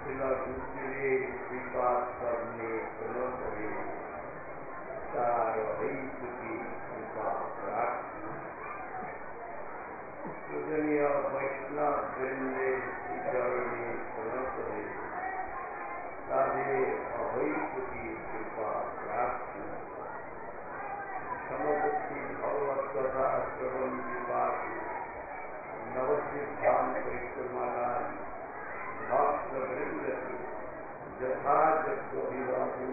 शिला गुरुदेव कृपा करने प्रलोभे सार्वभौमिक की कृपा प्राप्त पूजनीय वैष्णव वृंदे चरणे प्रलोभे साधे अभैक की कृपा प्राप्त समवर्ती भगवत कथा श्रवण विवाह नवसिद्धांत परिक्रमाला भक्त वृंद यथाजग विवाह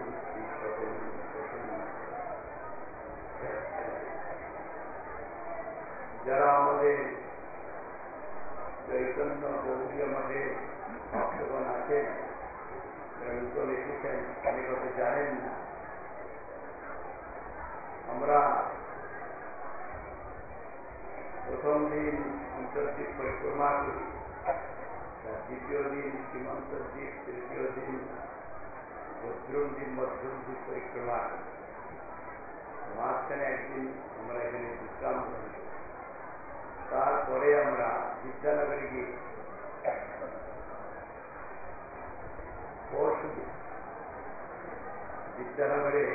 যারা আমাদের চৈতন্য গৌরীয় মঠে ভক্তগণ আছেন যারা নতুন এসেছেন অনেক হয়তো জানেন না, আমরা প্রথম দিন অন্তর্দ্বীপ পরিক্রমা করি, দ্বিতীয় দিন সীমান্ত দ্বীপ, তৃতীয় দিন মধ্যম দিন মধ্যম দ্বীপ পরিক্রমা করি। মাঝখানে একদিন আমরা এখানে বিশ্রাম করি। তারপরে আমরা বিদ্যানগরে গিয়ে পরশুদিন বিদ্যানগরে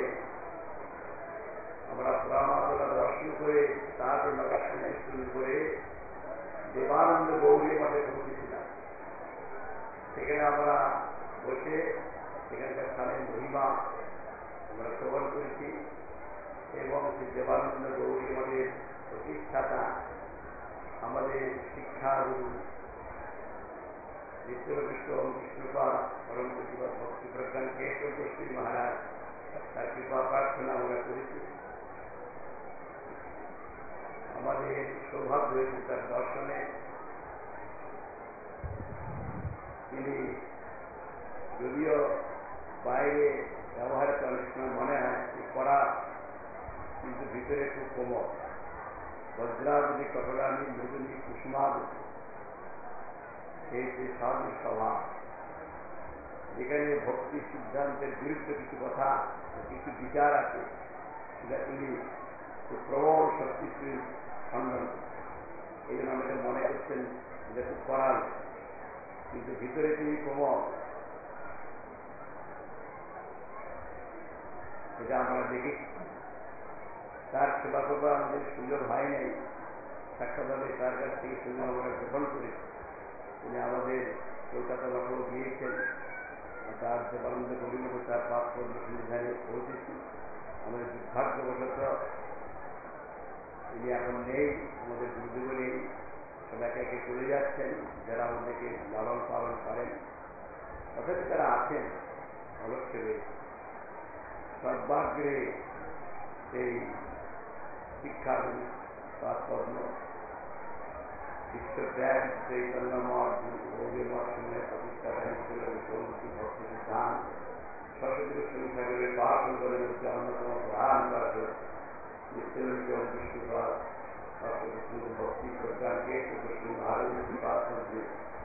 আমরা পুরামাতলা দর্শন করে তারপর নবসঙ্গীত শুরু করে দেবানন্দ গৌরী মঠে পৌঁছেছিলাম। সেখানে আমরা বসে সেখানকার স্থানের মহিমা আমরা শ্রবণ করেছি এবং সেই দেবানন্দ গৌরী মঠের প্রতিষ্ঠাতা আমাদের শিক্ষাগুরু নিত্যবিষ্ট কৃষ্ণপাল পরম প্রতিবাদ ভক্তি প্রজ্ঞান কেশব গোস্বী মহারাজ তার কৃপা প্রার্থনা আমরা করেছি। আমাদের সৌভাগ্য হয়েছে তার দর্শনে। তিনি যদিও বাইরে ব্যবহার করে অনেক সময় মনে হয় কড়া, কিন্তু ভিতরে খুব কোমল। বজ্রাবলী কঠোরানি মৃদুনি কুসুমাবলী, এই যে সাধু স্বভাব। যেখানে ভক্তি সিদ্ধান্তের বিরুদ্ধে কিছু কথা, কিছু বিচার আছে, সেটা তিনি খুব প্রবল শক্তিশীল খণ্ডন। এই জন্য আমাদের মনে করছেন এটা খুব করাল, কিন্তু ভিতরে তিনি কোমল। এটা আমরা দেখেছি। তার সেবা করবার আমাদের সুযোগ হয় নাই, সাক্ষাৎভাবে তার কাছ থেকে সুযোগ আমরা গ্রহণ করেছি। তিনি আমাদের কলকাতা মঠেও গিয়েছেন, তার দেবানন্দ গৌরী মঠে তার পাপ সন্নিধানে পৌঁছেছি। আমাদের দুর্ভাগ্যবশত তিনি এখন নেই, আমাদের গুরুদেব নেই, সব একে একে চলে যাচ্ছেন যারা আমাদেরকে লালন পালন করেন। তথাপি তারা আছেন অলক্ষে। সর্বাগ্রে সেই শিক্ষাগুরু তাৎপর্য বিশ্বব্যাগ চৈতন্য মঠ গৌরী মঠ সমূহের প্রতিষ্ঠাতা হিসেবে ভক্তি সিদ্ধান্ত সরস্বতী গোস্বামী ঠাকুরের বাসনের মধ্যে অন্যতম প্রধান পাঠক নিত্যবিষ্ট কৃষ্ণপাল ভক্তি প্রজ্ঞান কেশব গোস্বামী মহারাজের কৃপা মধ্যে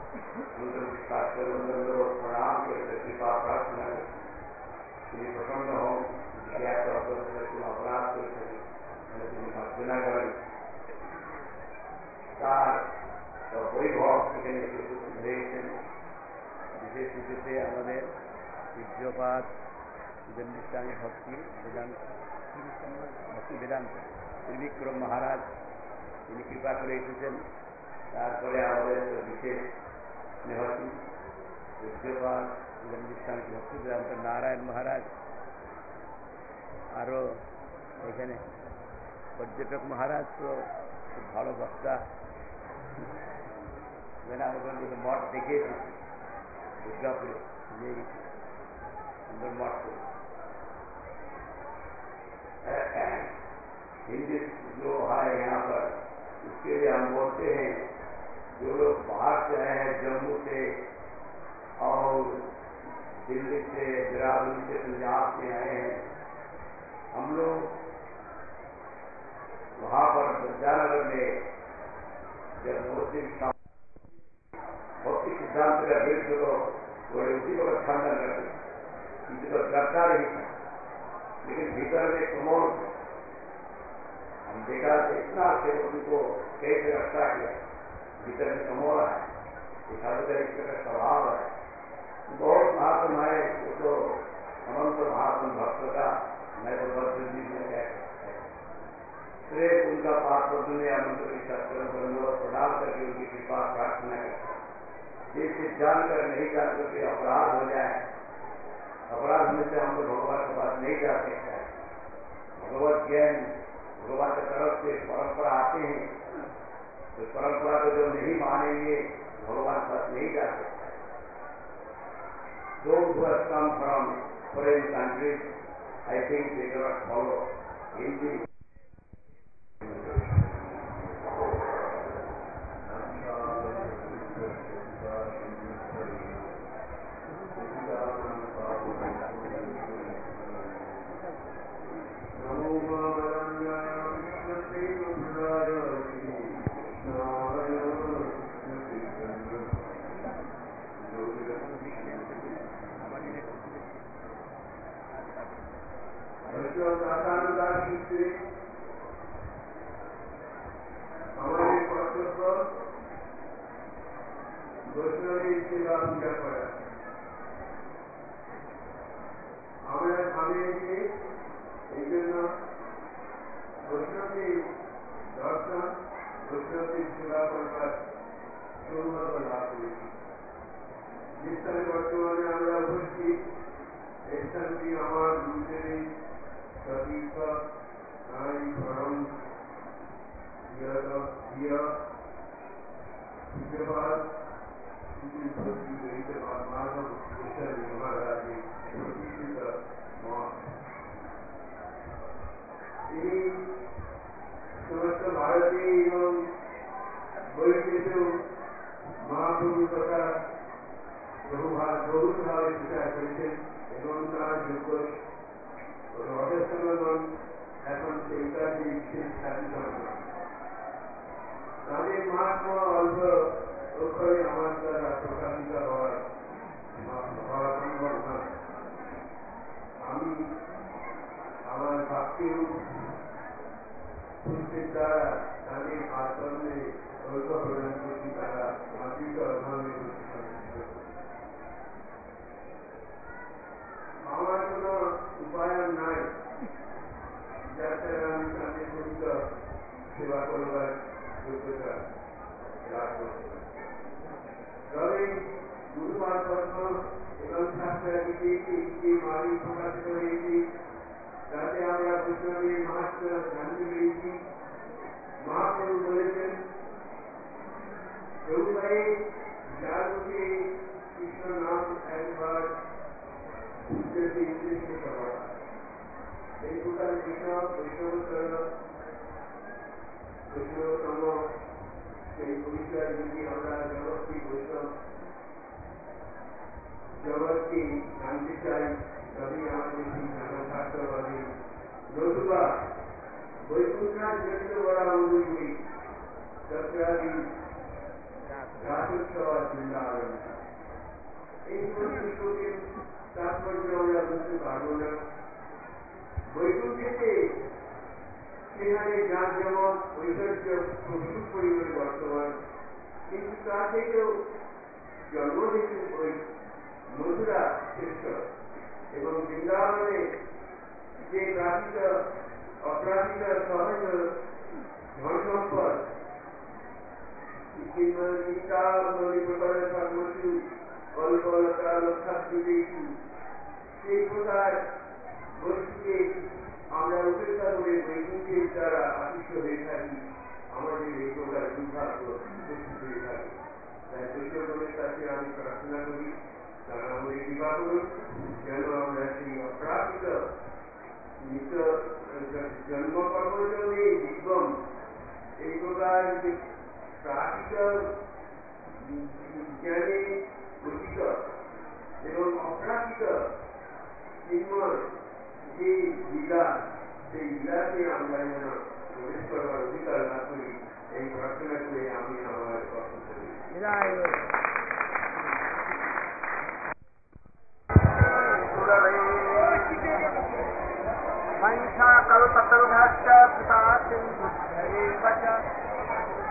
প্রণাম করে কৃপা প্রার্থনা করে তিনি প্রসন্ন হন। কোনো অপরাধ করে থাকেন তিনি মার্জনা করেন। তার বৈভব এখানে উপস্থিত হয়েছেন। বিশেষ রূপে আমাদের পূজ্যপাদ সুধন্বিস্বামী ভক্তি বেদান্ত ত্রিবিক্রম মহারাজ তিনি কৃপা করে এসেছেন। তারপরে আমাদের বিশেষ স্নেহী পূজ্যপাদ সুধন্বিস্বামী ভক্তি বেদান্ত নারায়ণ মহারাজ, আরও এখানে পর্যটক মহারাজ তো খুব ভালো বক্তা। আমরা মঠ দেখে এসেছি দুর্গাপুরে, सुंदर मठ को हिंदी जो है यहाँ पर, उसके लिए हम बोलते हैं जो लोग बाहर से आए हैं, जम्मू से और दिल्ली से, देहरादून से, पंजाब से आए हैं, हम लोग वहाँ पर विद्यानगर में जब भक्ति सिद्धांत का विरुद्ध को बड़े उसी को खंडन करते, किसी को करता नहीं था, लेकिन भीतर में कमोल हम देखा इतना सेवक को कैसे रखता किया, भीतर में कमोल है, एक का स्वभाव है, बहुत महात्म है, वो तो अनंत महात्म भक्त का मैं तो भक्त जी में कह सकता है। सिर्फ उनका पाप में अनंत की सत्कर्म बंदोबस्त प्रदान करके उनकी कृपा प्रार्थना करता है। ये चीज जानकर नहीं जानकर के अपराध हो जाए, अपराध में से हम तो भगवान के पास नहीं जा सकते हैं। भगवत ज्ञान भगवान की तरफ से परंपरा आते हैं, तो परंपरा को जो नहीं मानेंगे भगवान के पास नहीं जा सकते। Those who have come from foreign countries, I think they cannot follow Hindi.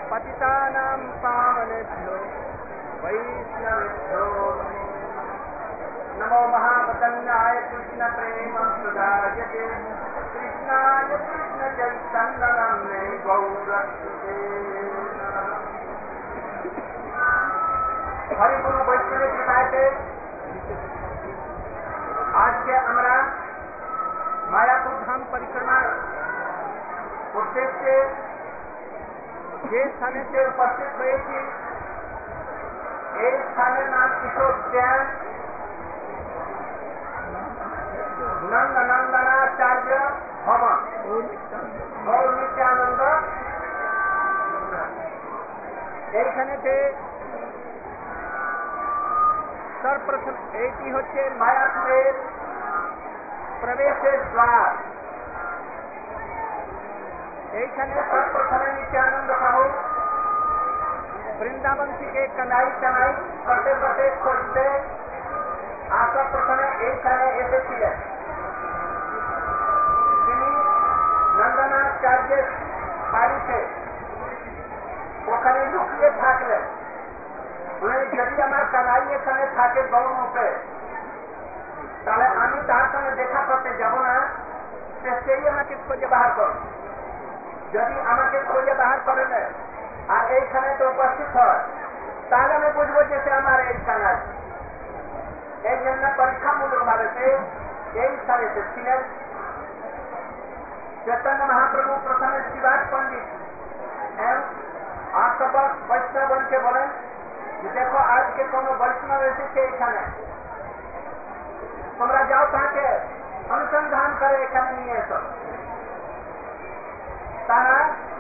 पतितानां पावनेभ्यो वैष्णवेभ्यो नमो महावदन्याय कृष्ण प्रेम सुधायते कृष्णाय कृष्ण चैतन्यनाम्ने गौरक्षते हरि गुरु वैष्णव कृपाते आज के আমরা मायापुर धाम परिक्रमा उद्देश्य যে স্থানেতে উপস্থিত হয়েছি এই স্থানের নাম কিশোরোদ্যান নন্দনাচার্য ভবন গৌর নিত্যানন্দ। এইখানেতে সর্বপ্রথম এইটি হচ্ছে মায়াপুরের প্রবেশের দ্বার। এইখানে সর্বপ্রথমে নিত্যানন্দ প্রভু বৃন্দাবন থেকে কানাই কানাই করতে করতে খুঁজতে আসা প্রথমে এইখানে এসেছিলেন। তিনি নন্দনাচার্যের বাড়িতে ওখানে লুকিয়ে থাকলেন। যদি আমার কানাই এখানে থাকে গৌরমুখে তাহলে আমি তার সঙ্গে দেখা করতে যাব না, সেই আমাকে খুঁজে বাহার করবে। যদি আমাকে খুঁজে বাহার করে নেয় আর এইখানে তো উপস্থিত হয় তাহলে আমি বুঝবো যে সে আমার এই কানাই। এই জন্য পরীক্ষামূলক ভাবে এই স্থানে এসেছিলেন। चैतन्य महाप्रभु प्रथम शिवाज पंडित एवं आसपास वैष्णव बन के बोले देखो आज के कोनो वैष्णव एसे एखाने তোমরা যাও তাকে অনুসন্ধান করে এখানে নিয়ে এসো। তারা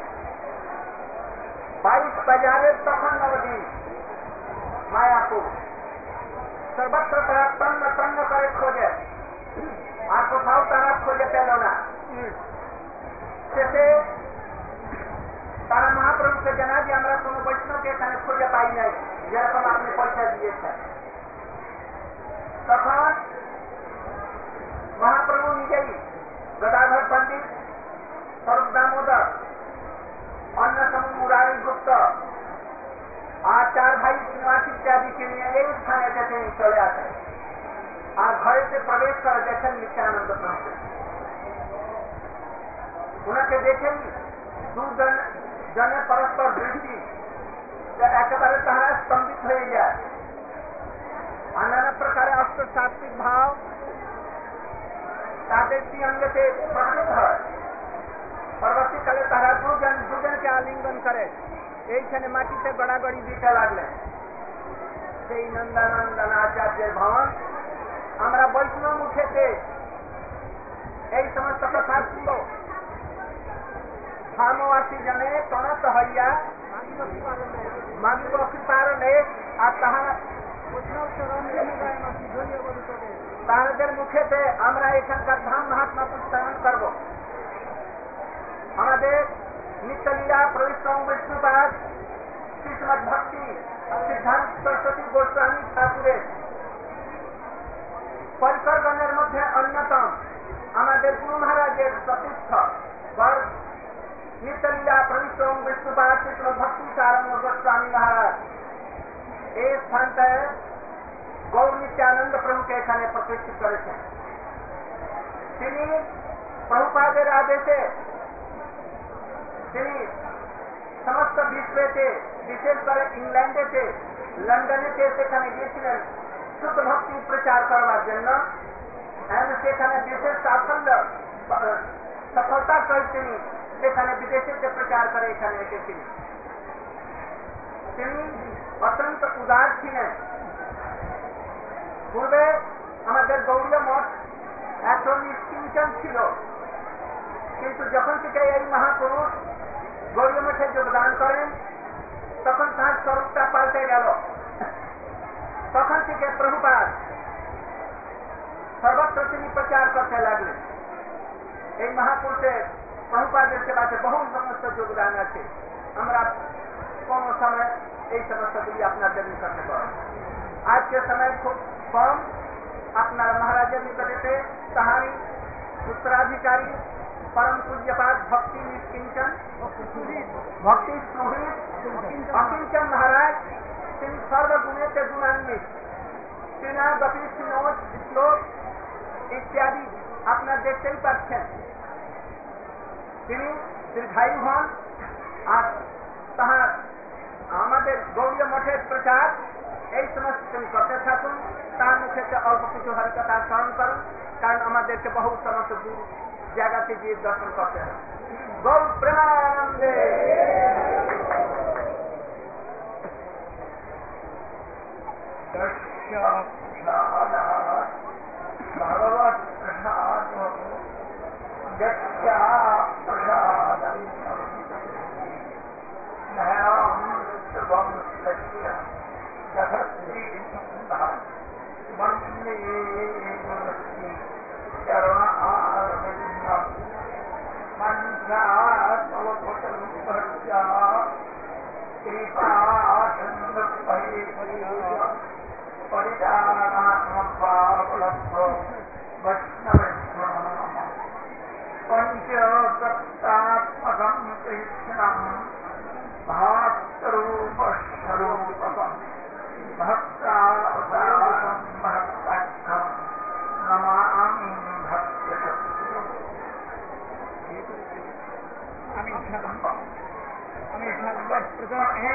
22 বাজারের তখন নবদিন মায়াপুর সর্বত্র তারা তন্ন তন্ন করে খোঁজে আর কোথাও তারা খোঁজে পেল না। শেষে তারা মহাপ্রভুকে জানা যে আমরা কোন বৈষ্ণবকে এখানে খুঁজে পাই নাই যেরকম আপনি পরিচয় দিয়েছেন। তখন মহাপ্রভু নিজেই গদাধর পণ্ডিত, স্বরূপ দামোদর, অন্যতম মুরারি গুপ্ত আর 4 ভাই শ্রীনিবাস ইত্যাদিকে নিয়ে এই স্থানে তিনি চলে আসেন আর ঘরেতে প্রবেশ করে দেখেন নিত্যানন্দ প্রভু। ওনাকে দেখেন দুজন জনের পরস্পর দৃষ্টি একেবারে তাহারা স্তম্ভিত হয়ে যায়। আর নানা প্রকারে অষ্ট সাত্বিক ভাব তাদের অঙ্গতে প্রকৃত হয়। পরবর্তীকালে তারা দুজনকে আলিঙ্গন করে এইখানে মাটিতে গড়াগড়ি দিতে লাগলেন। সেই নন্দনাচার্যের ভবন আমরা বৈষ্ণব মুখেতে এই সমস্ত কথা শুনল। ধর্মবাসী জনে তনত হইয়া মাগিব কৃপারণে আর তাহাদের মুখেতে আমরা এখানকার ধাম মহাত্মা উচ্চারণ করব। আমাদের নিত্যলীলা পরিশ্রম বিষ্ণুপাদ শ্রীমদ ভক্তি সিদ্ধান্ত সরস্বতী গোস্বামী ঠাকুরের পরিকরগণের মধ্যে অন্যতম আমাদের গুরু মহারাজের প্রতিষ্ঠ নিত্যলীলা পরিশ্রম বিষ্ণুপাদ শ্রীমদ ভক্তি সারঙ্গ গোস্বামী মহারাজ এই স্থানটায় গৌর নিত্যানন্দ প্রভুকে এখানে প্রতিষ্ঠিত করেছেন। তিনি প্রভুপাদের আদেশে তিনি সমস্ত বিশ্বেতে বিশেষ করে ইংল্যান্ডেতে লন্ডনেতে সেখানে গিয়েছিলেন শুদ্ধ ভক্তি প্রচার করবার জন্য। সেখানে বিশেষ সাফল্য সফলতার সহিত তিনি সেখানে বিদেশেতে প্রচার করে এখানে এসেছিলেন। তিনি অত্যন্ত উদার ছিলেন। পূর্বে আমাদের গৌড়ীয় মঠ এত নিষ্কিঞ্চন ছিল, কিন্তু যখন থেকে এই মহাপুরুষ গৌড়ীয় মঠে যোগদান করেন তখন তার স্বরূপটা পাল্টে গেল। তখন থেকে প্রভুপাদ সর্বত্র তিনি প্রচার করতে লাগলেন। এই মহাপুরুষের প্রভুপাদের সেবাতে বহু সমস্ত যোগদান আছে। আমরা কোন সময় এই সমস্যাগুলি আপনাদের নিকটে করেন। আজকের সময় খুব কম আপনারা মহারাজের নিকটেতে তাহারি उत्तराधिकारी परम पूज्यपाद भक्ति निष्किंचन भक्ति सुहृद अकिंचन महाराज তিনি সর্বগুণেতে গুণান্বিত। শ্রীনা গতি শ্রীনোদ শ্লোক ইত্যাদি আপনার দেখতেই পাচ্ছেন। তিনি দীর্ঘায়ু হন আর তাহার আমাদের গৌরীয় মঠের প্রচার এই সমস্ত তিনি করতে থাকুন। তার মুখে অল্প কিছু হরিকথা স্মরণ করুন, কারণ আমাদেরকে বহু সমস্ত দূর জায়গাতে গিয়ে দর্শন করতে হবে। গৌর প্রেমানন্দে। ভগবৎ প্রসাদ पंचसत्तात्मकं कृष्णं भावरूपस्वरूपकं भक्तावतारं भक्तस्थं नमामि भक्तशक्तिं। আমি সর্বপ্রথমে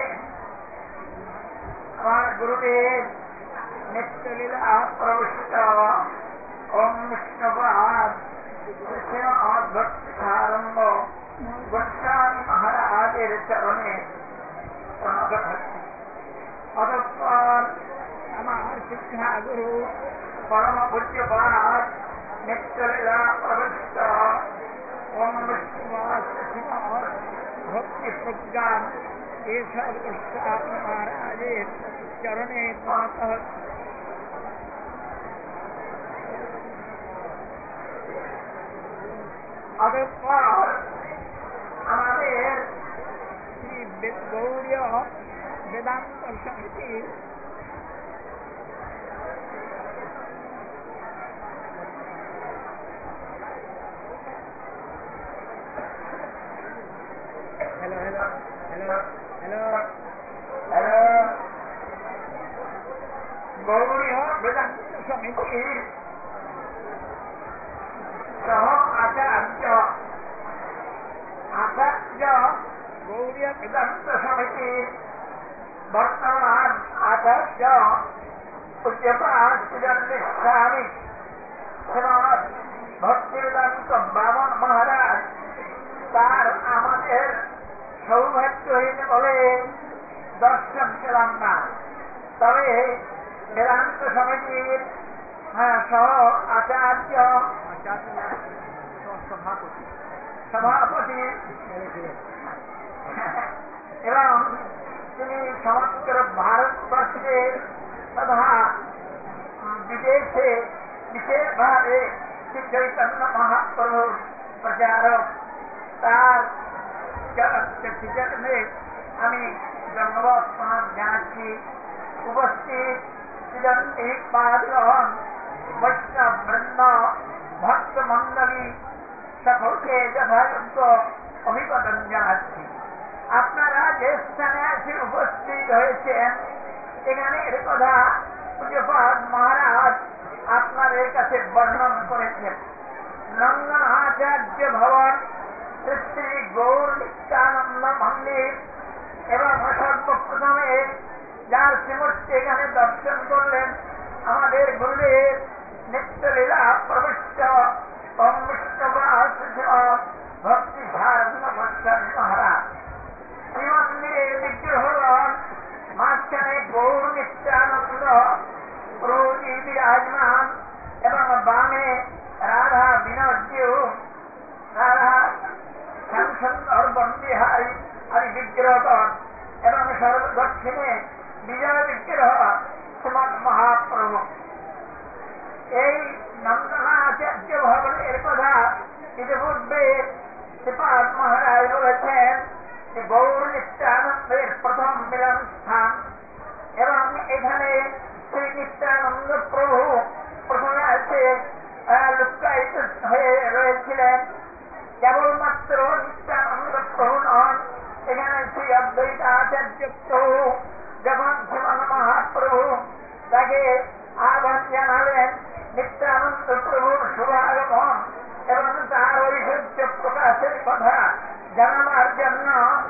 আমার গুরুদেব নিত্যলীলা প্রবিষ্ট ওম বিষ্ণুপাদ ভক্তারম্ভ গোস্বামী মহারাজের চরণে অতঃপর আমার শিক্ষা গুরু পরম পূজ্যপাদ নিত্যলীলা প্রবিষ্ট ওম বিষ্ণুপাদ ভক্তি প্রজ্ঞান কেশব গোস্বামী মহারাজের চরণে প্রণত। অতঃপর আমাদের শ্রী গৌড়ীয় বেদান্ত সমিতি গৌড়ীয় বেদান্ত সমিতির সহ আচার্য গৌড়ীয় বেদান্ত সমিতির বর্তমান আচার্য পূজ্যপাদ স্বামী শ্রীমৎ ভক্তিবেদান্ত বামন মহারাজ, তার আমাদের সৌভাগ্য হইতে বলে দর্শন পেলাম না। তবে বেদান্ত সমিতির সহ আচার্য সভাপতি এবং তিনি সমগ্র ভারতবর্ষে তথা বিদেশে বিশেষভাবে শ্রী চৈতন্য মহাপ্রভুর প্রচারক, তার চরণে আমি ধন্যবাদ প্রণাম জানাচ্ছি। উপস্থিত শ্রীদণ্ডী পাদগণ, বৈষ্ণব বৃন্দ, ভক্ত মন্ডলী সকলকে যথাযোগ্য অভিবাদন জানাচ্ছি। আপনারা যে স্থানে এসে উপস্থিত হয়েছেন, এখানে এর কথা পূজ্যপাদ মহারাজ আপনাদের কাছে বর্ণন করেছেন। নন্দনাচার্য ভবন, শ্রী গৌর নিত্যানন্দ মন্দির এবং সর্বপ্রথমে যার শ্রীমূর্তি এখানে দর্শন করলেন আমাদের গুরুদেব নিত্যলীলা প্রবিষ্ট ওম বিষ্ণুপাদ ভক্তি ধারণ গোস্বামী মহারাজ। শ্রীমন্দিরের বিগ্রহগণ মাঝখানে গৌর নিত্যানন্দ প্রভুজি বিরাজমান এবং বামে রাধা বিনোদ্যু, রাধা শ্যামসুন্দর বন্দিহারী আদি বিগ্রহগণ এবং সর্বদক্ষিণে বিজয় বিগ্রহ শ্রীমৎ মহাপ্রভু। এই নন্দনাচার্য ভবনের কথা ইতিপূর্বে শ্রীপাদ মহারাজ বলেছেন যে গৌর নিত্যানন্দের প্রথম মিলন স্থান এবং এখানে শ্রী নিত্যানন্দ প্রভু প্রথমে আছে লুক্কায়িত হয়ে রয়েছিলেন। কেবলমাত্র নিত্যানন্দ প্রভু নন, এখানে শ্রী অদ্বৈতাচার্য প্রভু যখন শ্রীমন মহাপ্রভু তাকে প্রকাশের কথা জানাবার জন্য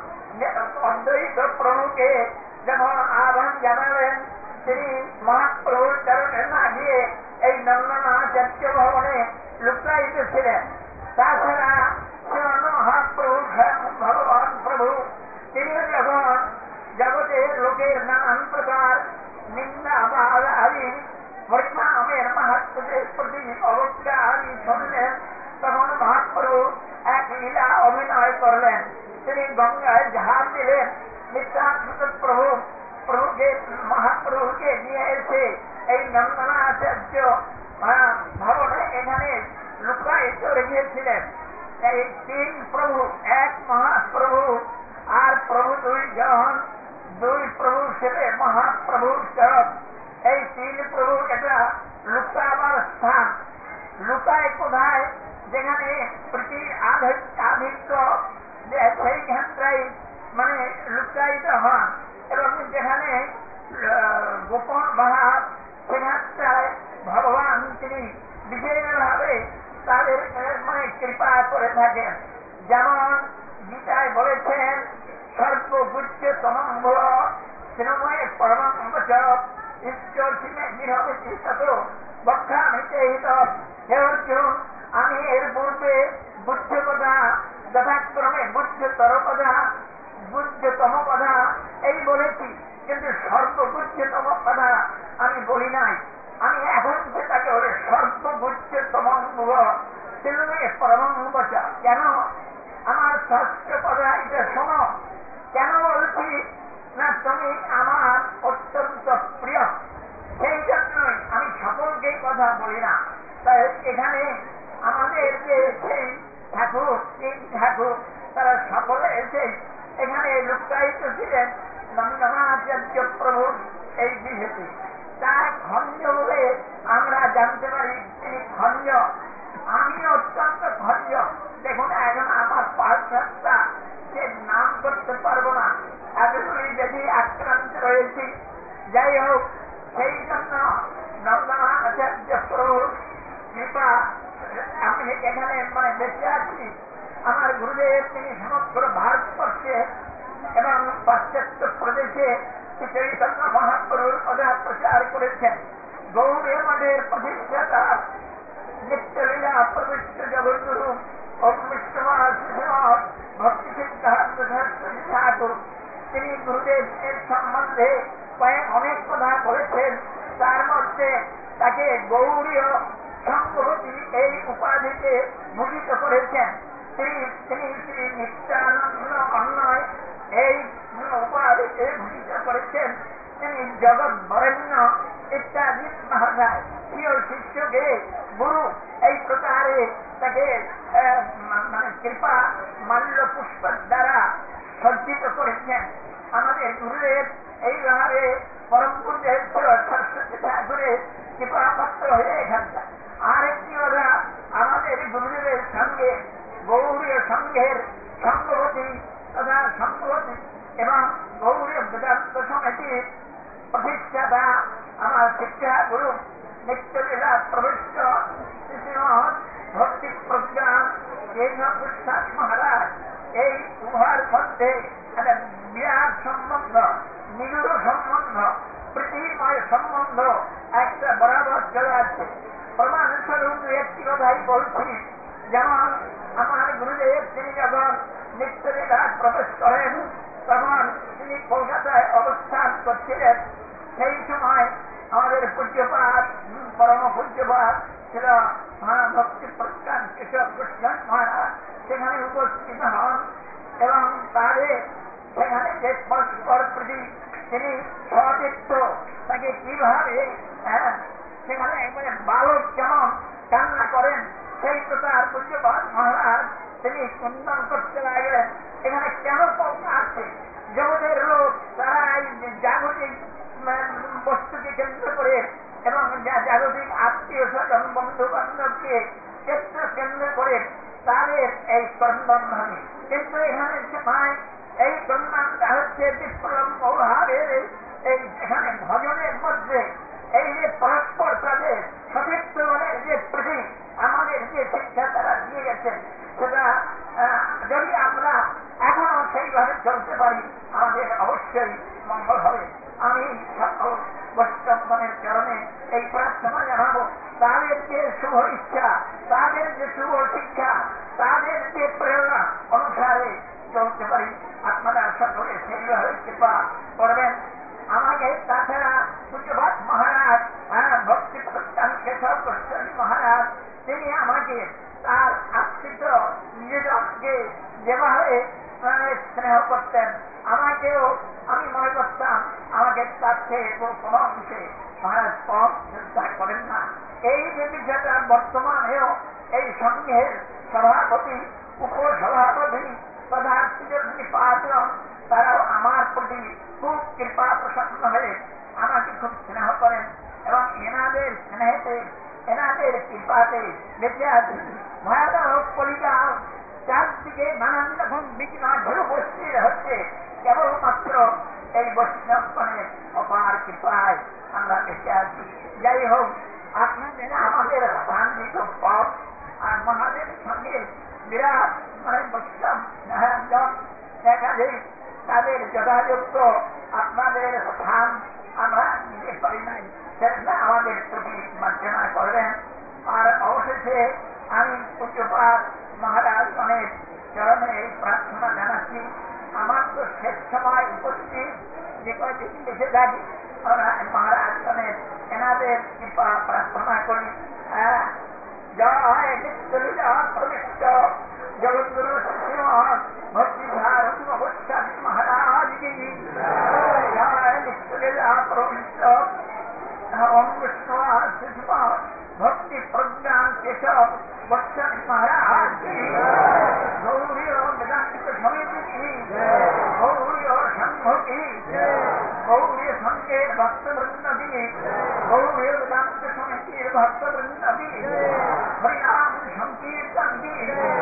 অদ্বৈত প্রভুকে যখন আহ্বান জানালেন, তিনি মহাপ্রভুর চরণে না গিয়ে এই নন্দনাচার্য ভবনে লুকায়িত ছিলেন। তাছাড়া মহাপ্রভু ভগবান প্রভু তিনি যখন জগতের লোকের নানান প্রকার নিন্দা বাদ আদি হরিনামের মাহাত্ম্যের প্রতি অবজ্ঞা আদি শুনলেন, তখন মহাপ্রভু এক লীলা অভিনয় করলেন। তিনি গঙ্গায় ঝাঁপ দিলেন। নিত্যানন্দ প্রভুকে মহাপ্রভুকে নিয়ে এসে এই নন্দনাচার্য ভবনে এখানে লুকায়িত রেখেছিলেন। এই তিন প্রভু, এক মহাপ্রভু আর প্রভু দুইজন, দুই প্রভু ছেলে মহাপ্রভু চরণ। এই তিন প্রভু এটা লুকাবার স্থান। লুকায় কোথায়? যেখানে প্রতি আধিক্য সেইখানটাই মানে লুকায়িত হন, এবং যেখানে গোপন ভাব সেখানটায় ভগবান তিনি বিশেষভাবে তাদের মানে কৃপা করে থাকেন। যেমন গীতায় বলেছেন, সর্বগুচ্ছ তমঙ্গ তৃণময় পরমঙ্গ ঈশ্বর সিনে নিরবধি তত বক্ষামিতে হিত। হে অর্জুন, আমি এর পূর্বে বুদ্ধ কথা যথাক্রমে বুদ্ধতর কথা, বুদ্ধতম কথা এই বলেছি, কিন্তু সর্বগুচ্ছতম কথা আমি বলি নাই। আমি এখন সেটাকে বলে সর্বগুচ্ছতম তৃণময় পরমঙ্গ। কেন? আমার ষষ্ঠ কথা এটা শোনো। কেন বলছি না, তুমি আমার অত্যন্ত প্রিয়, সেই জন্যই আমি সকলকেই কথা বলি না। তাই এখানে আমাদের যে সেই ঠাকুর, তিন ঠাকুর, তারা সকলে এসে এখানে লুকায়িত ছিলেন নন্দনাচার্য প্রভুর এই বিশেষে। তার খঞ্জ বলে আমরা জানতে পারি তিনি খঞ্জ। আমি অত্যন্ত খঞ্জ। দেখুন, এখন আমার পার্থটা সে নাম করতে পারবো না, এতগুলি যদি আক্রান্ত রয়েছি। যাই হোক, সেই জন্য নন্দনাচার্য প্রভুর কৃপা আমি এখানে মানে বেঁচে আছি। আমার গুরুদেব তিনি সমগ্র ভারতবর্ষে এবং পাশ্চাত্য প্রদেশে চৈতন্য মহাপ্রভুর কথা প্রচার করেছেন। গৌড়ীয় মঠের প্রতিষ্ঠাতা নিত্যলীলা প্রবিষ্ট জগদ্গুরু ভক্তি সিদ্ধান্ত ঠাকুর তিনি গুরুদেবের সম্বন্ধে অনেক কথা বলেছেন। তার মধ্যে তাকে গৌড়ীয় সংঘবতী এই উপাধিতে ভূষিত করেছেন। তিনি শ্রী নিত্যানন্দ অন্যয় এই উপাধিতে ভূষিত করেছেন। তিনি জগৎ বরেণ্য ইত্যাদি ভাষায় প্রিয় শিষ্যকে গুরু এই প্রকারে তাকে মানে কৃপা মাল্য পুষ্পের দ্বারা সজ্জিত করেছেন। আমাদের গুরুদেব এইভাবে পরম পূজ্য সরস্বতী ঠাকুরের কৃপাপাত্র হয়ে এখানটা। আরেকটি কথা, আমাদের গুরুদেবের সঙ্গে গৌড়ীয় সংঘের সংঘবতী তথা সংঘবতী এবং গৌড়ীয় বেদান্ত সমিতির প্রতিষ্ঠাতা আমার শিক্ষা গুরু নিত্যলীলা প্রবিষ্ট শ্রীমৎ ভক্তি প্রজ্ঞান কৃষ্ণ মহারাজ, এই উভয়ের মধ্যে একটা বিরাট সম্বন্ধ, নিবিড় সম্বন্ধ, প্রীতিময় সম্বন্ধ একটা বরাবর চলে আসছে। প্রমাণস্বরূপ একটি কথাই বলছি। যেমন আমার গুরুদেব তিনি যখন নিত্যলীলা প্রবেশ করেন, তখন তিনি কলকাতায় অবস্থান করছিলেন। সেই সময় আমাদের পূজ্যপাত, পরম পূজ্যপাত ছিল ভক্তি প্রজ্ঞান কেশব কৃষ্ণ মহারাজ, সেখানে উপস্থিত হন এবং তাদের সেখানে যে পরস্পর প্রতি তিনি সতীর্থ তাকে কিভাবে সেখানে একবারে বালক যেমন কান্না করেন, সেই প্রকার পূজ্যপাত মহারাজ তিনি কুন্দন করতে লাগলেন। এখানে কেন আছে? জগতের লোক তারা এই জাগতিক বস্তুকে কেন্দ্র করে এবং জাগতিক আত্মীয় স্বজন বন্ধু বান্ধবকে ক্ষেত্র কেন্দ্র করে তাদের এই ক্রন্দন হয়। কিন্তু এখানে সময় এই ক্রন্দনটা হচ্ছে বিপ্লব অভাবের এই এখানে ভজনের মধ্যে এই যে পরস্পর তাদের সতীর্থ বলে যে প্রতীক আমাদের যে শিক্ষা তারা দিয়ে গেছেন, সেটা যদি আমরা এখনো সেইভাবে চলতে পারি আমাদের অবশ্যই মঙ্গল হবে। আমি সকল বৈষ্ণবগণের চরণে এই প্রার্থনা জানাবো, তাদের যে শুভ ইচ্ছা, তাদের যে শুভ শিক্ষা, তাদের যে প্রেরণা অনুসারে চলতে পারি, আপনারা সকলে সেইভাবে কৃপা করবেন। আমাকে তাছাড়া পূজ্যপাদ মহারাজ, ভক্তি প্রস্থান কেশব গোস্বামী মহারাজ, তিনি আমাকে তার আশ্রিত নিজেকে যেভাবে স্নেহ করতেন, আমাকেও আমি মনে করতাম আমাকে তার চেয়ে কোনো অংশে মহারাজ কম চিন্তা করেন না। এই যে বিষয়টা বর্তমানেও এই সংঘের সভাপতি, উপসভাপতি তথা পাঁচজন, তারাও আমার প্রতি খুব কৃপা প্রসন্ন হয়ে আমাকে খুব স্নেহ করেন এবং এনাদের স্নেহেতে, এনাদের কৃপাতে বেঁচে আছি। ভয়াবহ পরিবার চারদিকে নানান রকম বিঘ্ন ঝড় উপস্থিত হচ্ছে, কেবলমাত্র এই বৈষ্ণবগণের অপার কৃপায় আমরা বেঁচে আছি। যাই হোক, আপনাদের আমাদের সান্নিধ্য পথ আর মহাদেব সঙ্গে বিরাট বৈষ্ণব দেখা যায়, তাদের যথাযোগ্য আপনাদের স্থান আমরা নিতে পারি নাই, সেটা আমাদের প্রতি মার্জনা করবেন। আর অবশেষে আমি পূজ্যপাদ মহারাজগণের চরণে এই প্রার্থনা জানাচ্ছি, আমার তো শেষ সময় উপস্থিত যে কয়েকদিন বেঁচে থাকি, মহারাজগণের এনাদের কৃপা প্রার্থনা করি। জয় নিত্যলীলা প্রবিষ্ট জগদ্গুরু শ্রীমৎ ভক্তিধার গোস্বামী মহারাজ কি জয়। নিত্যলীলা প্রবিষ্ট ওম বিষ্ণুবাদ শ্রীমৎ ভক্তি প্রজ্ঞান কেশব গোস্বামী মহারাজ কি গৌরীয় বেদান্ত সমিতি কি গৌরীয় সংঘ কি গৌরীয় সংঘের ভক্তবৃন্দ কি গৌরীয় বেদান্ত সমিতির ভক্তবৃন্দ কি হরিনাম সংকীর্তন কি।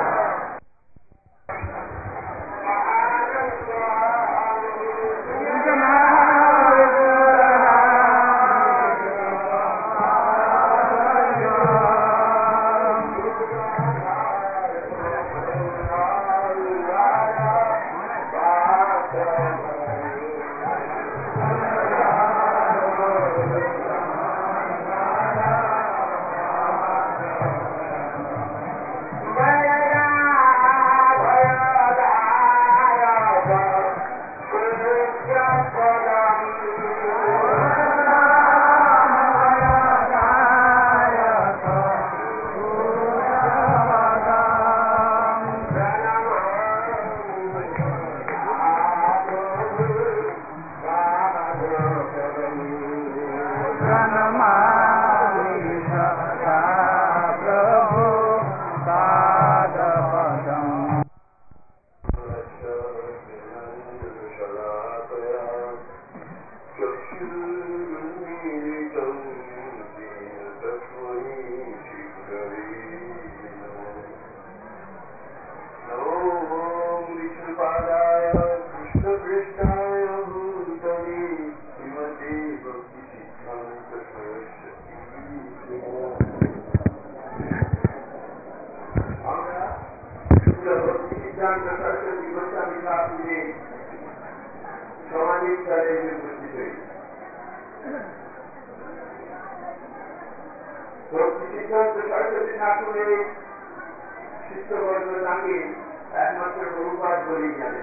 একমাত্র প্রভুপাদ বলেই জানেন,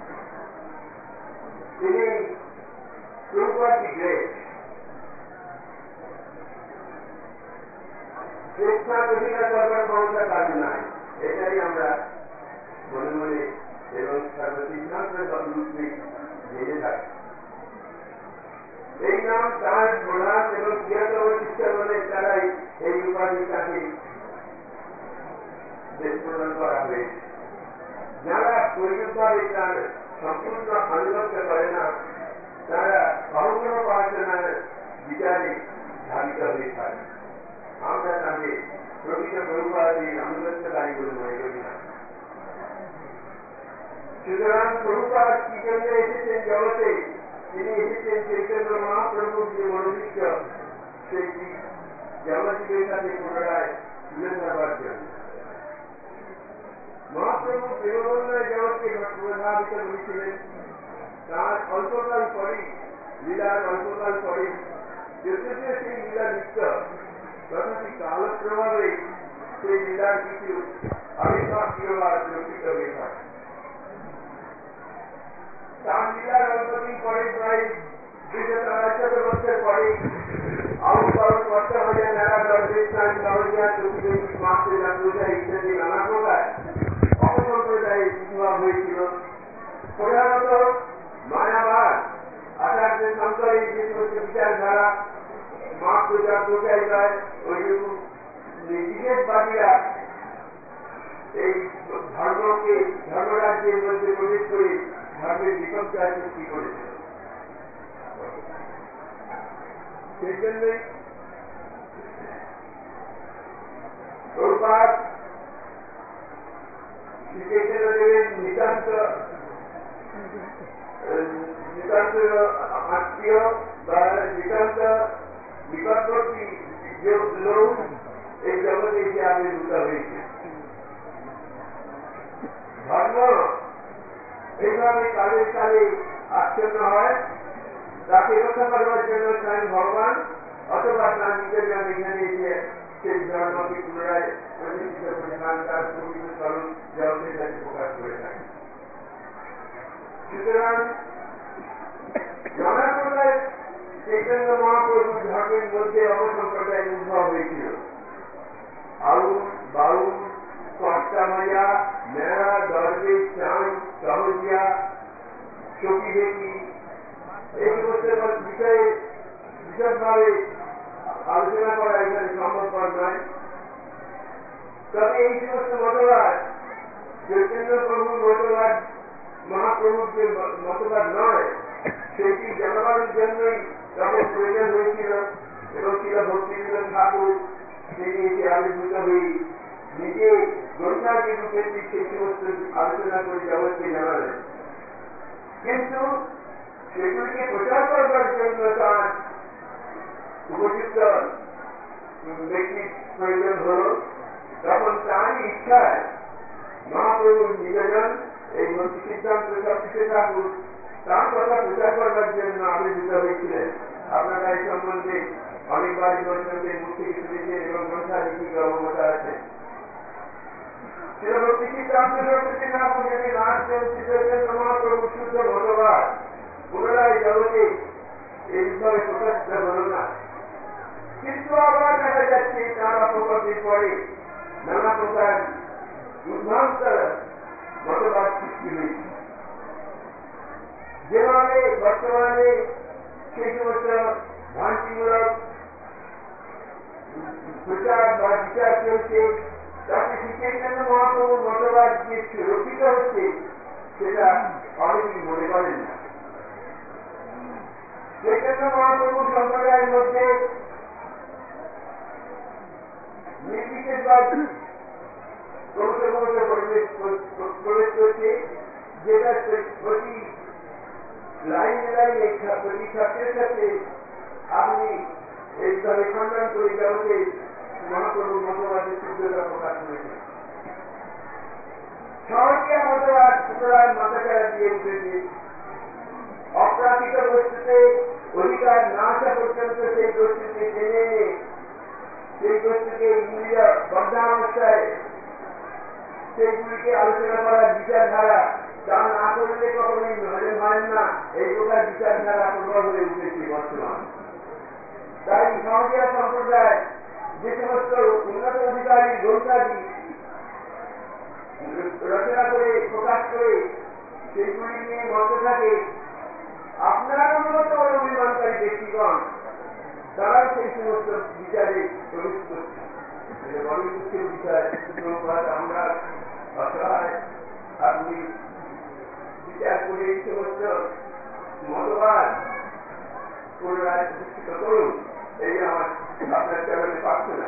তিনি প্রভুপাদ দি গ্রেট শিক্ষার অধিকার করবার ক্ষমতা কাজ নাই, এটাই আমরা মনে মনে এবং সর্বসিদ্ধান্তের রূপে জেনে থাকি। এই নাম তার প্রধান এবং প্রিয়তম শিক্ষাগণের দ্বারাই এই উপাধি তাকে প্রদান করা হয়েছে। যারা পরিণতভাবে তার সম্পূর্ণ আনুগত্য করে না, তারা কখনো প্রার্থনার বিচারে ধাবিত হয়ে থাকে। আমরা তাদের প্রকৃত প্রভুপাদের আনুগত্যকারী বলে মনে করি না। সুতরাং প্রভুপাদ কি জন্য এসেছেন জগতে? তিনি এসেছেন চৈতন্য মহাপ্রভুর যে মনোদৃষ্ট সেইটি জগৎজীবের সাথে পুনরায় তুলে ধরবার জন্য। মহাপ্রভু প্রেমবন্ধায় জগৎকে প্রভাবিত করেছিলেন। তার অল্পকাল পরেই, লীলার অল্পকাল পরে যদিও সেই লীলা নিত্য, তথাপি কালপ্রভাবে সেই লীলার কিছু আবির্ভাব ক্রিয়বার প্রকৃত হয়ে থাকে। তার লীলার অল্পদিন পরে, প্রায় 200-250 বছর পরে, আউট পাউট কর্তা হয়ে মেলা দর্শন দরজা চতুর্দিক মাসে পূজা ইত্যাদি নানা প্রকার অপসম্প্রদায়ের বিভাগ হয়েছিল। প্রধানত মায়াবাদ, আচার্যের সংকরের যে সমস্ত বিচারধারা মা পূজা পূজায় যায়, ওইটুকু বিশেষবাদীরা এই ধর্মকে ধর্মরাজ্যের মধ্যে প্রবেশ করে ধর্মের বিপর্যয় সৃষ্টি করেছে। সেই জন্যই প্রভুপাদ শ্রীচৈতন্যদেবের নিতান্ত আত্মীয় বা নিতান্ত নিকটবর্তী লোক এই জগতে এসে আবির্ভূত হয়েছে। ধর্ম এইভাবে কালে কালে আচ্ছন্ন হয়, তাকে রক্ষা করবার জন্য স্বয়ং ভগবান অথবা তার নিজের নাম এখানে এসে সেই ধর্মকে পুনরায় প্রতিষ্ঠিত করে তার পবিত্র স্বরূপ জগতের কাছে প্রকাশ করে থাকে। সুতরাং নানা প্রকার চৈতন্য মহাপ্রভুর ধর্মের মধ্যে অপসম্প্রদায়ের উদ্ভব হয়েছিল। আউল, বাউল, কর্তা মায়া, মেলা, দর্বে, চাঁদ, সহজিয়া, চকি দেখি, এই সমস্ত বিষয়ে বিশদভাবে আলোচনা করা এখানে সম্ভবপর নয়। তবে এই সমস্ত মতবাদ চৈতন্য প্রভুর মতবাদ, মহাপ্রভুর যে মতবাদ নয়, সেটি জানাবার জন্যই তখন প্রয়োজন হয়েছিল এবং ছিল ভক্তিবিনোদ ঠাকুর তিনি এসে আবির্ভূত হয়ে নিজে গ্রন্থাদি রূপে সেই সমস্ত আলোচনা করে জগৎকে জানালেন। কিন্তু সেগুলিকে প্রচার করবার জন্য তার উপযুক্ত ব্যক্তির প্রয়োজন হল। তখন তারই ইচ্ছায় মহাপ্রভুর নিবেদন এই ভক্তি সিদ্ধান্ত সবকিছু ঠাকুর তার কথা প্রচার করবার জন্য আবির্ভূত হয়েছিলেন। আপনারা এই সম্বন্ধে অনেকবারই বৈষ্ণবদের মুখ থেকে শুনেছেন এবং গ্রন্থাদি থেকে অবগত আছে। ভক্তি সিদ্ধান্ত সবকিছু ঠাকুর যদি না আসতেন, মহাপ্রভু শুদ্ধ মতবাদ পুনরায় জগতে এইভাবে প্রকাশিত হল না। কিন্তু আবার দেখা যাচ্ছে তার অপকর্মের পরে নানা প্রকার উদ্ভ্রান্ত মতবাদ সৃষ্টি হয়েছে। যেভাবে বর্তমানে সেই সমস্ত ভ্রান্তিমূলক প্রচার বা বিচার চলছে, তাতে শ্রীচৈতন্য মহাপ্রভুর মতবাদ যে রক্ষিত হচ্ছে সেটা অনেকেই মনে করেন না। চৈতন্য মহাপ্রভু সম্প্রদায়ের মধ্যে নির্বিশেষবাদ ক্রমশ প্রবেশ করছে, যেটা প্রতি লাইনে লাইনে প্রতি ছাত্রের সাথে আপনি এইভাবে খণ্ডন করে জগতে মহাপ্রভুর মতবাদের শুদ্ধতা প্রকাশ করেছেন। সহজে মতবাদ সুতরাং মাথাচাড়া দিয়ে উঠেছে। অপ্রাকৃত বস্তুতে অধিকার না আসা পর্যন্ত সেই বস্তুকে টেনে এনে সেই বস্তুকে ইন্দ্রিয় বদ্ধাবস্থায় সেইগুলিকে আলোচনা করার বিচারধারা তা না করলে কখনোই হজম হয় না। এই প্রকার বিচারধারা প্রবল হয়ে উঠেছে বর্তমান। তাই সহজিয়া সম্প্রদায় যে সমস্ত উন্নত অধিকারী গ্রন্থাদি রচনা করে প্রকাশ করে সেইগুলি নিয়ে মত থাকে, আপনার অনুগত অভিমানকারী ব্যক্তিগণ তারাই সেই সমস্ত বিচারে প্রবেশ করছে। বড় দুঃখের বিষয়। আমরা অসহায়, আপনি বিচার করে এই সমস্ত মতবাদ পুনরায় প্রতিষ্ঠিত করুন, এই আমার আপনার চরণে প্রার্থনা।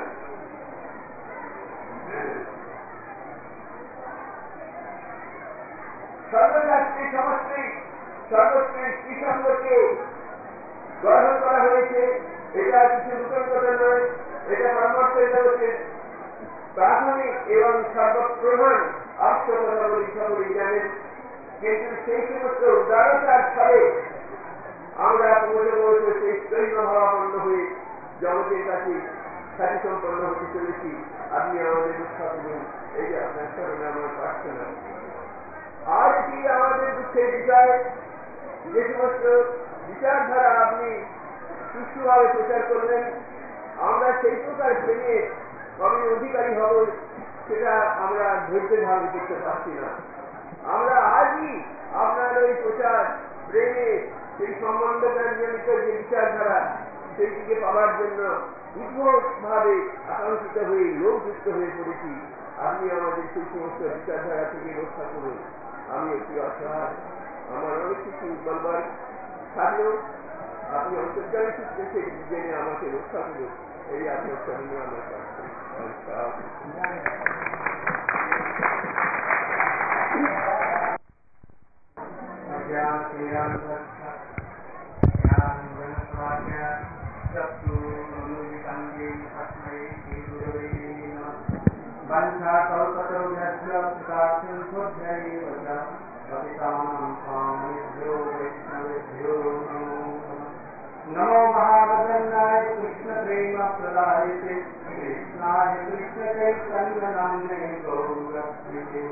সর্বশাস্ত্রী সমস্ত সর্বত্রই শ্রীসঙ্গকে গ্রহণ করা হয়েছে। এটা কিছু নূতন কথা নয়, এটা পরামর্শ জগতের প্রাথমিক এবং সর্বপ্রধান অর্থ সমস্ত কথাগুলি সকলেই জানেন, কিন্তু সেই সমস্ত উদারতার ফলে আমরা ক্রমশ ক্রমশ সেই স্তৈন্য ভাবাপন্ন হয়ে জগতের কাছে খ্যাতি সম্পন্ন হতে চলেছি। আপনি আমাদের রক্ষা করুন, এই যে আপনার স্মরণে আমার প্রার্থনা। আর এটি আমাদের দুঃখের বিষয়, যে সমস্ত বিচারধারা আপনি সুষ্ঠুভাবে প্রচার করলেন, আমরা সেই প্রকার প্রেমে কবে অধিকারী হব সেটা আমরা ধৈর্য ধারণ করতে পারছি না। আমরা আজই আপনার ওই প্রচার প্রেমে সেই সম্বন্ধজনিত যে বিচারধারা সেইটিকে পাওয়ার জন্য উদ্ভটভাবে আকাঙ্ক্ষিত হয়ে লোকযুক্ত হয়ে পড়েছি। আপনি আমাদের সেই সমস্ত বিচারধারা থেকে রক্ষা করুন। আমি একটি অসহায়, আমার অনেক কিছু বলবার থাকলেও আপনি অন্তর্জাল সূত্রে সেই জেনে আমাকে রক্ষা করুন, এই আপনার সামনে আমার কাছে। नमो महावदन्नाय कृष्ण प्रेम प्रदाय कृष्णाय कृष्ण चैतन्य नाम्ने गौरक्षिते।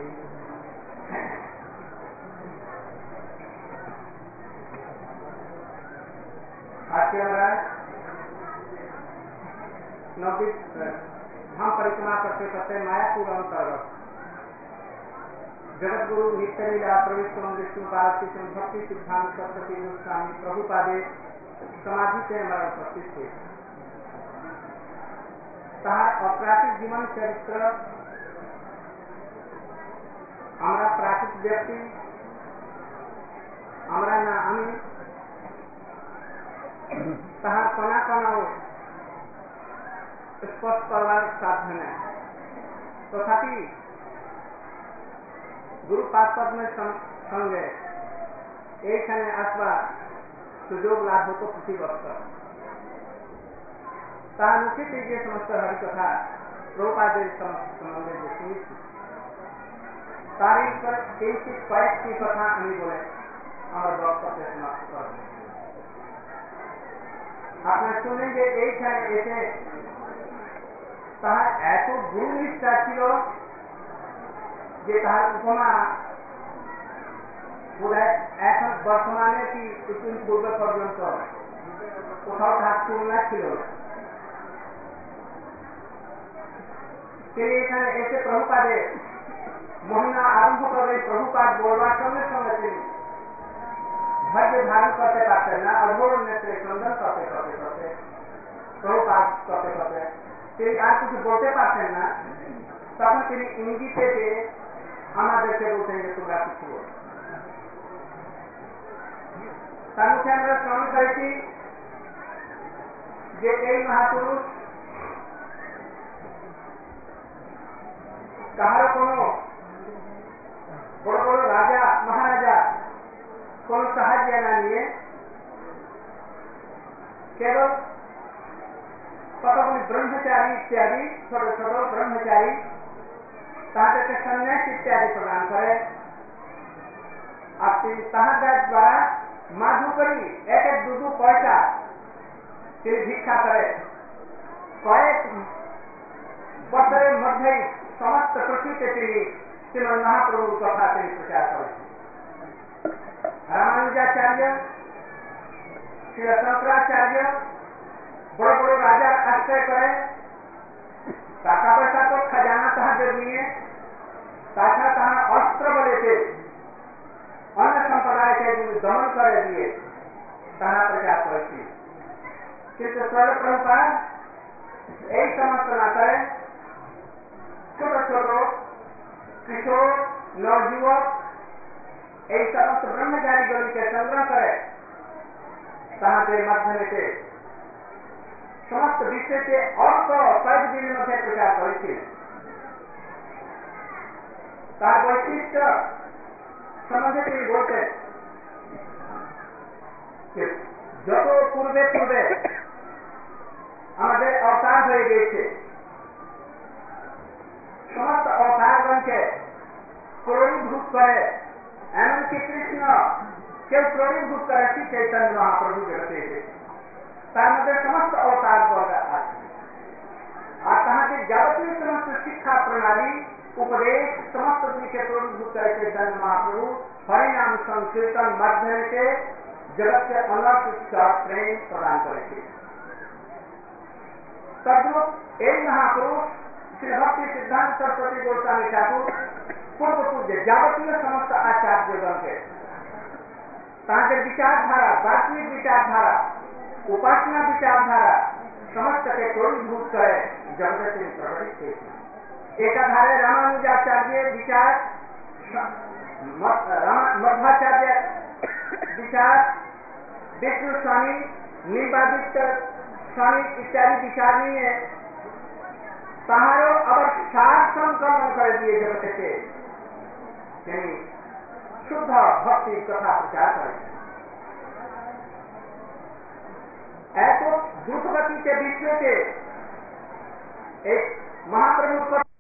आज के महाराज नवदीप धाम परिक्रमा करते करते मायापुर अंतर्गत जगत गुरु नित्य लीला प्रविष्ट विष्णुपाद कृष्ण भक्ति सिद्धांत सरस्वती गोस्वामी प्रभुपादे समाधि से हमारा उपस्थित थे। तार अपराधिक जीवन चरित्र हमारा प्राकृतिक व्यक्ति हमारा ना আমি তাহার কণা কণাও স্পষ্ট করবার সাধ্য নাই। তথাপি গুরু পাদপদ্মের সঙ্গে এইখানে আসবার সুযোগ লাভ হতো প্রতি বছর। তার মুখে যে সমস্ত হরিকথা প্রভুপাদের সম্বন্ধে যে শুনেছি, তারই কয়েকটি কথা আমি বলে আমার বক্তব্য সমাপ্ত করব। আপনার শুনলেন যে এইখানে এসে তাহার এত গুরুনিষ্ঠা ছিল যে তাহার উপমা বোধহয় এখন বর্তমানে কি কিছুদিন পূর্বে পর্যন্ত কোথাও তাহার তুলনা ছিল না। তিনি এখানে এসে প্রভুপাদে মহিমা আরম্ভ করে প্রভুপাদ বলবার সঙ্গে সঙ্গে তিনি ধৈর্য ধারণ করতে পারতেন না। অঘোর নেত্রে সন্ধান করতে করতে করতে প্রভুপাদ করতে করতে তিনি আর কিছু বলতে পারতেন না। তখন তিনি ইঙ্গিতে যে আমাদেরকে বলতেন যে তোমরা কিছু বল। তার মুখে আমরা স্মরণ করেছি যে এই মহাপুরুষ কাহার কোনো বড় বড় রাজা মহারাজা কোন সাহায্য না নিয়ে কেবল কতগুলি ব্রহ্মচারী ইত্যাদি ছোট ছোট ব্রহ্মচারী তাদেরকে সন্ন্যাস ইত্যাদি প্রদান করে। আর তিনি তাহাদের দ্বারা মাধু করি এক এক দু পয়সা তিনি ভিক্ষা করে কয়েক বছরের মধ্যেই সমস্ত পৃথিবীতে তিনি শ্রীমদ মহাপ্রভুর কথা তিনি প্রচার করেছেন। রামানুজাচার্য, শ্রী শঙ্করাচার্য বড় বড় রাজার আশ্রয় করে, টাকা পয়সা তো খাজানা তাহাদের নিয়ে, তাছাড়া তাহার অস্ত্র বলেছে অন্য সম্প্রদায়কে দমন করে দিয়ে তাহারা প্রচার করেছে। কিন্তু প্রভুপাদ এই সমস্ত না করে ছোট ছোট কিশোর নবযুবক এই সমস্ত ব্রহ্মচারীগুলিকে সংগ্রহ করে তাহাদের মাধ্যমে সমস্ত বিশ্বেতে অল্প কয়েকদিনের মধ্যে প্রচার করেছিল। তার বৈশিষ্ট্য সম্বন্ধে তিনি বলতেন যে যত পূর্বে পূর্বে আমাদের অবতার হয়ে গিয়েছে, সমস্ত অবতারগণকে ক্রোড়ীভূত করে, এমনকি কৃষ্ণ কেউ ক্রোড়ীভূত করে শ্রী চৈতন্য মহাপ্রভু জগতে এসেছে। তার মধ্যে সমস্ত অবতার বর্গ আছে, আর তাহাদের যাবতীয় সমস্ত শিক্ষা প্রণালী উপদেশ সমস্ত দিকে ক্রোড়ীভূত করে চৈতন্য মহাপ্রভু হরিনাম সংকীর্তন মাধ্যমে জগৎকে অনর্থ প্রেম প্রদান করেছে। তদ্রূপ এই মহাপুরুষ শ্রী ভক্তি সিদ্ধান্ত সরস্বতী গোস্বামী ঠাকুর পূর্বপূর্বে যাবতীয় সমস্ত আচার্যগণকে তাঁদের বিচারধারা, বাস্তবিক বিচারধারা, উপাসনা বিচারধারা সমস্তকে ক্রোড়ীভূত করে জগতে তিনি প্রকটিত হয়েছেন। একাধারে রামানুজাচার্যের বিচার, মধ্বাচার্যের বিচার, বিষ্ণু স্বামী, নির্বাদিত্য স্বামী ইত্যাদি বিচার নিয়ে তাহারও আবার সার সংক্রমণ করে দিয়ে জগতেকে তিনি শুদ্ধ ভক্তির কথা প্রচার করেছেন। এত দ্রুতগতিতে বিশ্বকে এই মহাপ্রভুর